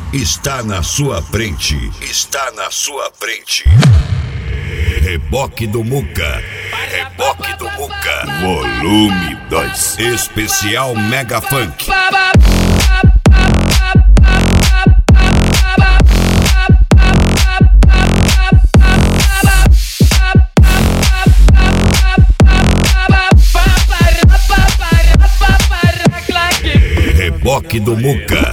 está na sua frente. Está na sua frente. Reboque do Muca. Reboque do Muca. Volume 2. Especial Mega Funk. Reboque do Muca.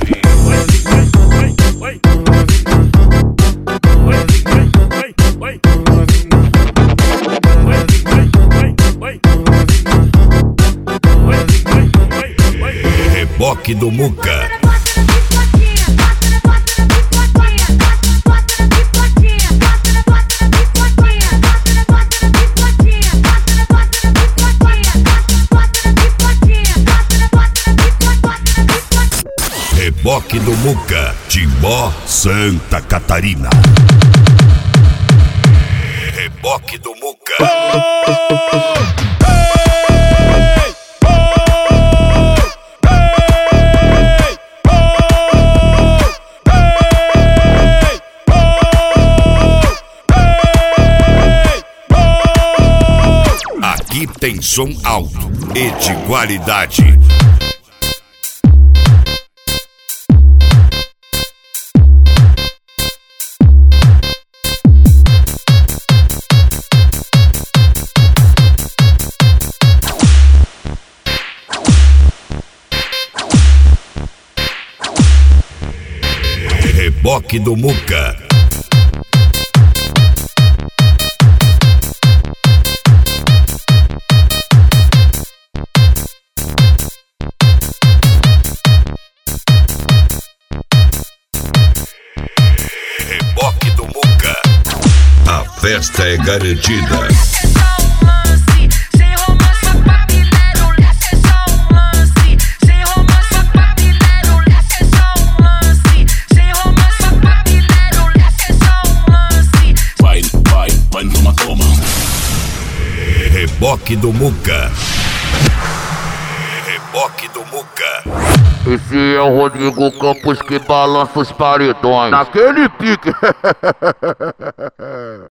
Reboque do Muca. Reboque do Muca, Timbó, Santa Catarina. Reboque do Muca. Aqui tem som alto e de qualidade. Reboque do Muca. Reboque do Muca. A festa é garantida. Reboque do Muca. Reboque do Muca. Esse é o Rodrigo Campos que balança os paredões naquele pique.